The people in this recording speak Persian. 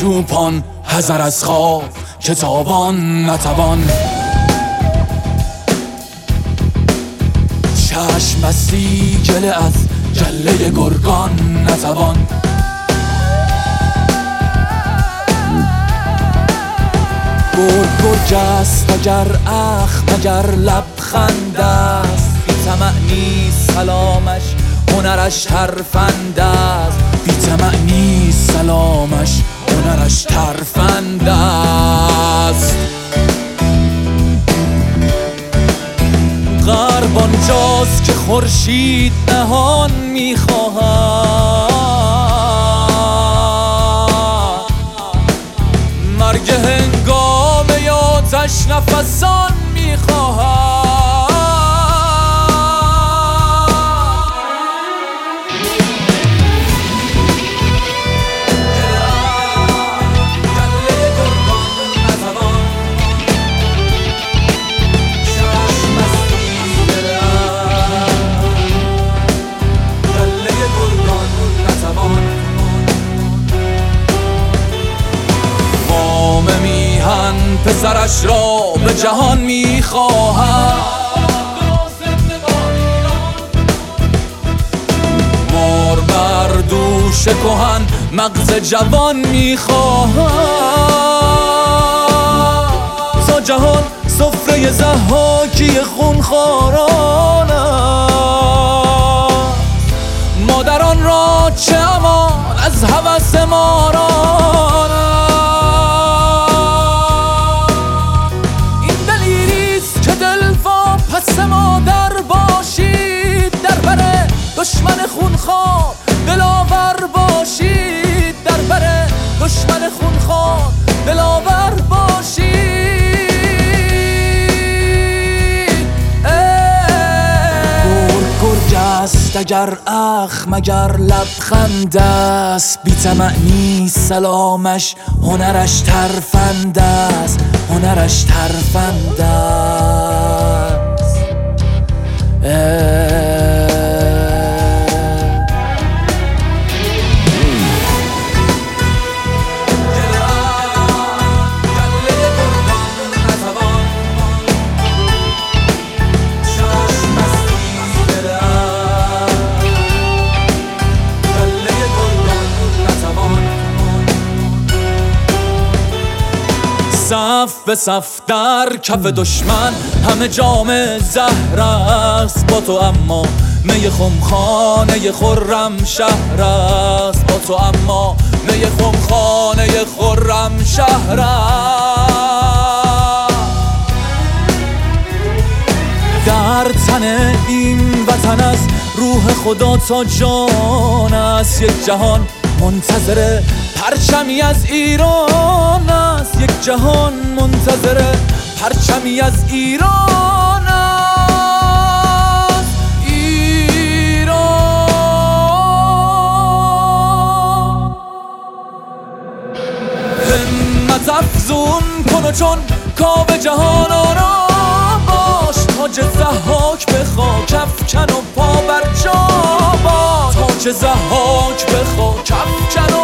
چوپان حذر از خواب که تابان نتوان. چشم بستی گله از گله گرگان نتوان. گرگ است اگر اخم اگر لبخند است، بی طمع نیست سلامش هنرش ترفند است. بی طمع نیست سلامش هنرش ترفند است. غرب آنجاست که خورشید نهان می‌خواهد، مرگ هنگام آتش نفسان می‌خواهد. پسرش را به جهان می‌خواهد، مار بر دوش کهن مغز جوان می‌خواهد. تا جهان سفره ضحاکی خونخواران است، مادران را چه امان از هوس ماران است. پس مادر باشید در بر دشمن خونخوار، دلاور باشید در بر دشمن خونخوار، دلاور باشید. گرگ است اگر اخم اگر لبخند است، بی طمع نیست سلامش هنرش ترفند است، هنرش ترفند است. صف به صف در کف دشمن همه جام زهر است با تو، اما می خمخانه خرم شهر است با تو، اما می خمخانه خرم شهر است. در تن این وطن از روح خدا تا جان است، یک جهان منتظر پرچمی از ایران است، یک جهان منتظر پرچمی از ایران است. ایران همت افزون کن و چون کاوه جهان آرام باش، تاج ضحاک به خاک افکن و پا بر جا باش، تاج ضحاک به خاک افکن و